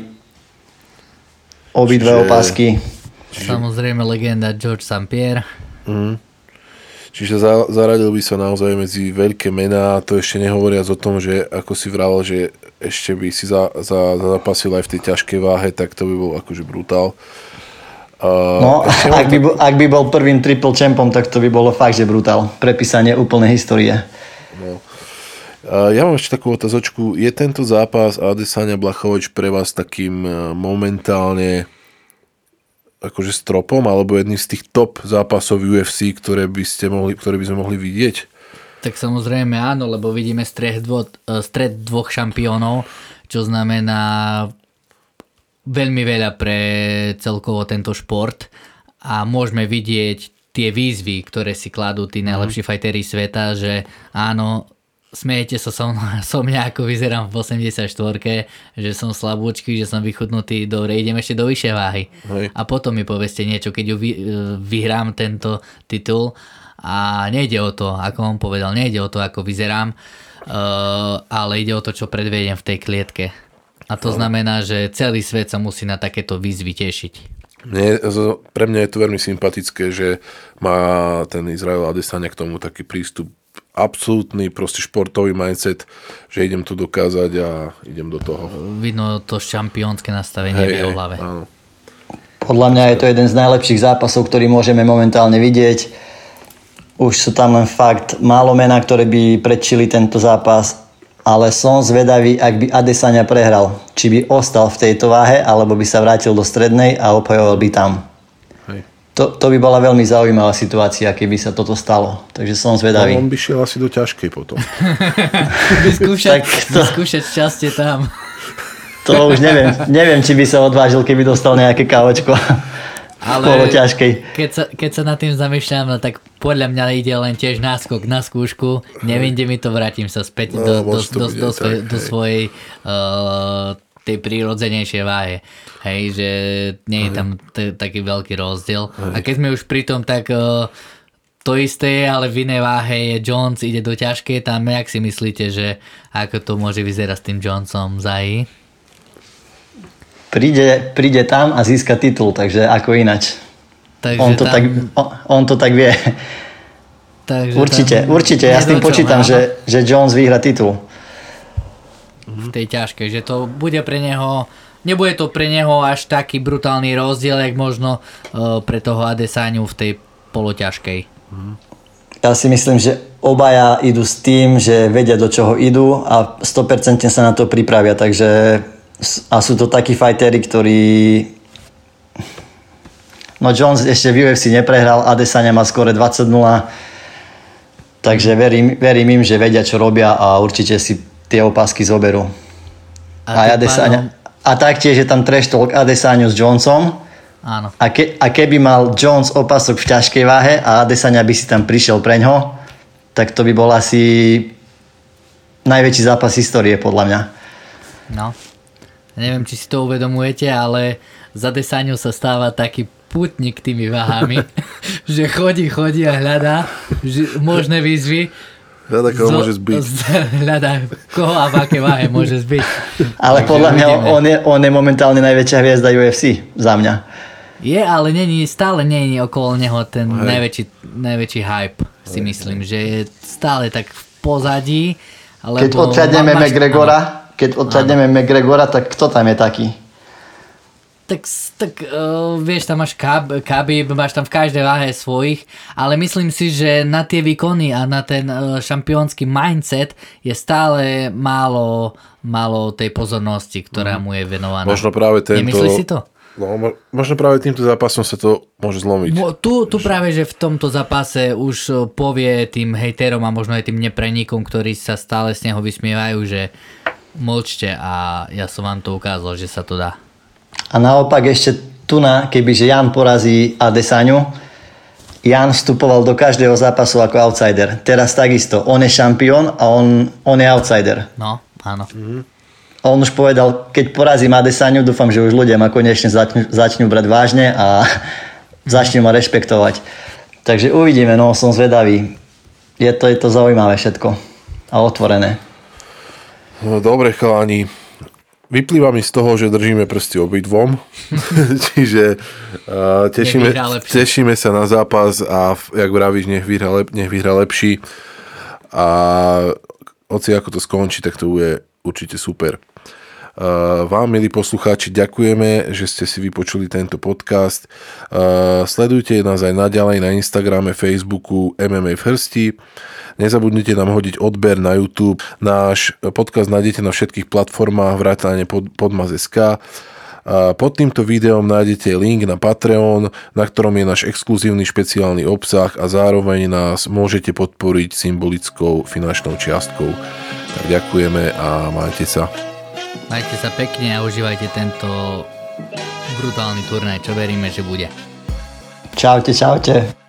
obidve opasky. Samozrejme legenda George St. Pierre. Čiže zaradil by sa naozaj medzi veľké mená, to ešte nehovoriac o tom, že ako si vravel, že ešte by si zapasil aj v tej ťažkej váhe, tak to by bol akože brutál. No, ak by bol prvým triple champom, tak to by bolo fakt, že brutál. Prepísanie úplnej histórie. No. Ja mám ešte takú otázočku. Je tento zápas Adesanya Blachowicz pre vás takým momentálne akože stropom, alebo jedným z tých top zápasov UFC, ktoré by sme mohli vidieť? Tak samozrejme áno, lebo vidíme stred dvoch šampiónov, čo znamená veľmi veľa pre celkovo tento šport a môžeme vidieť tie výzvy, ktoré si kladú tí najlepší fighteri sveta, že áno, smejete sa som ako vyzerám v 84-ke, že som slabúčky, že som vychudnutý, dobre, idem ešte do vyššej váhy. Hej. A potom mi poveste niečo, keď vyhrám tento titul a nejde o to, ako on povedal, nejde o to, ako vyzerám, ale ide o to, čo predvediem v tej klietke. A to znamená, že celý svet sa musí na takéto výzvy tešiť. Pre mňa je to veľmi sympatické, že má ten Izrael Adesanya k tomu taký prístup absolútny proste športový mindset, že idem to dokázať a idem do toho. Vidno to šampiónske nastavenie v jeho hlave. Áno. Podľa mňa je to jeden z najlepších zápasov, ktorý môžeme momentálne vidieť. Už sú tam len fakt málo mená, ktoré by predčili tento zápas, ale som zvedavý, ak by Adesanya prehral. Či by ostal v tejto váhe, alebo by sa vrátil do strednej a obhajoval by tam. To by bola veľmi zaujímavá situácia, keby sa toto stalo. Takže som zvedavý. On by šiel asi do ťažkej potom. Vyskúšať šťastie tam. To už neviem, či by sa odvážil, keby dostal nejaké kávočko. Ale ťažkej. Keď sa nad tým zamýšľam, tak podľa mňa ide len tiež náskok na skúšku. Neviem, kde mi to, vrátim sa späť do svojej tej prírodzenejšej váhe. Hej, že nie je tam taký veľký rozdiel. A keď sme už pri tom, tak to isté, ale v inej váhe je Jones, ide do ťažkej. Tam, jak si myslíte, že ako to môže vyzerať s tým Jonesom Zahi? Príde tam a získa titul, takže ako inač. Takže on to tak vie. Takže určite. Ja s tým počítam, že Jones vyhra titul. V tej ťažkej, že to bude pre neho, nebude to pre neho až taký brutálny rozdiel, jak možno pre toho Adesanyu v tej poloťažkej. Ja si myslím, že obaja idú s tým, že vedia, do čoho idú a 100% sa na to pripravia, takže a sú to takí fajteri, ktorí Jones ešte v UFC neprehral, Adesanya má skore 20-0, takže verím im, že vedia, čo robia a určite si tie opasky zoberú. A taktiež je tam trash talk Adesanyu s Jonesom. Áno. A keby mal Jones opasok v ťažkej váhe a Adesanya by si tam prišiel preňho, tak to by bol asi najväčší zápas histórie, podľa mňa. No. Neviem, či si to uvedomujete, ale za Adesanyu sa stáva taký putník tými váhami, že chodí a hľadá možné výzvy. Hľadá, koho môže zbiť. Hľadá, koho a v aké váhe môže zbiť. Ale podľa mňa on je momentálne najväčšia hviezda UFC za mňa. Je, ale stále nie je okolo neho ten najväčší hype, si myslím, že je stále tak v pozadí. Keď odťadneme McGregora, tak kto tam je taký? Tak vieš, tam máš Khabib, máš tam v každej váhe svojich, ale myslím si, že na tie výkony a na ten šampiónsky mindset je stále málo tej pozornosti, ktorá mu je venovaná. Možno práve Nemyslíš si to? No, možno práve týmto zápasom sa to môže zlomiť. Tu práve, že v tomto zápase už povie tým hejterom a možno aj tým nepreníkom, ktorí sa stále z neho vysmievajú, že mlčte a ja som vám to ukázal, že sa to dá. A naopak ešte kebyže Jan porazí Adesanyu, Jan vstupoval do každého zápasu ako outsider. Teraz takisto. On je šampión a on je outsider. No, áno. A on už povedal, keď porazím Adesanyu, dúfam, že už ľudia ma konečne začnú brať vážne a začnú ma rešpektovať. Takže uvidíme, som zvedavý. Je to zaujímavé všetko a otvorené. No, dobre, chalani. Vyplýva mi z toho, že držíme prsty obidvom. Čiže tešíme sa na zápas a jak vravíš, nech vyhrá lepší. A hoci ako to skončí, tak to bude určite super. Vám, milí poslucháči, ďakujeme, že ste si vypočuli tento podcast. Sledujte nás aj naďalej na Instagrame, Facebooku MMA Firsti. Nezabudnite nám hodiť odber na YouTube. Náš podcast nájdete na všetkých platformách vrátane Podmaz.sk. Pod týmto videom nájdete link na Patreon, na ktorom je náš exkluzívny špeciálny obsah a zároveň nás môžete podporiť symbolickou finančnou čiastkou. Tak ďakujeme a majte sa. Majte sa pekne a užívajte tento brutálny turnaj, čo veríme, že bude. Čaute.